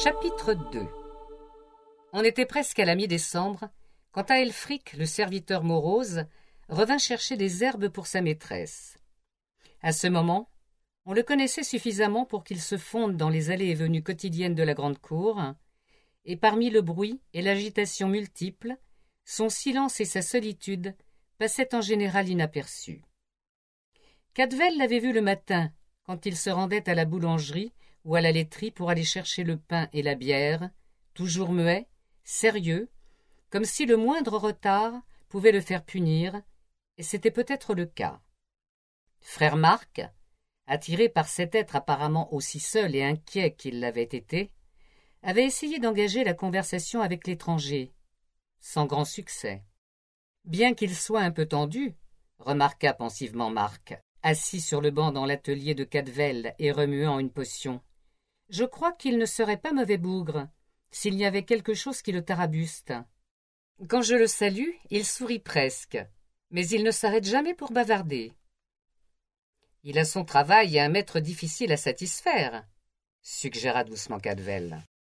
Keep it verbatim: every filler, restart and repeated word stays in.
Chapitre deux. On était presque à la mi-décembre, quand Aelfric, le serviteur morose, revint chercher des herbes pour sa maîtresse. À ce moment, on le connaissait suffisamment pour qu'il se fonde dans les allées et venues quotidiennes de la grande cour, et parmi le bruit et l'agitation multiples, son silence et sa solitude passaient en général inaperçus. Cadwell l'avait vu le matin, quand il se rendait à la boulangerie ou à la laiterie pour aller chercher le pain et la bière, toujours muet, sérieux, comme si le moindre retard pouvait le faire punir, et c'était peut-être le cas. Frère Marc, attiré par cet être apparemment aussi seul et inquiet qu'il l'avait été, avait essayé d'engager la conversation avec l'étranger, sans grand succès. Bien qu'il soit un peu tendu, remarqua pensivement Marc, assis sur le banc dans l'atelier de Cadwell et remuant une potion. Je crois qu'il ne serait pas mauvais bougre, s'il y avait quelque chose qui le tarabuste. Quand je le salue, il sourit presque, mais il ne s'arrête jamais pour bavarder. Il a son travail et un maître difficile à satisfaire, suggéra doucement Cadwell.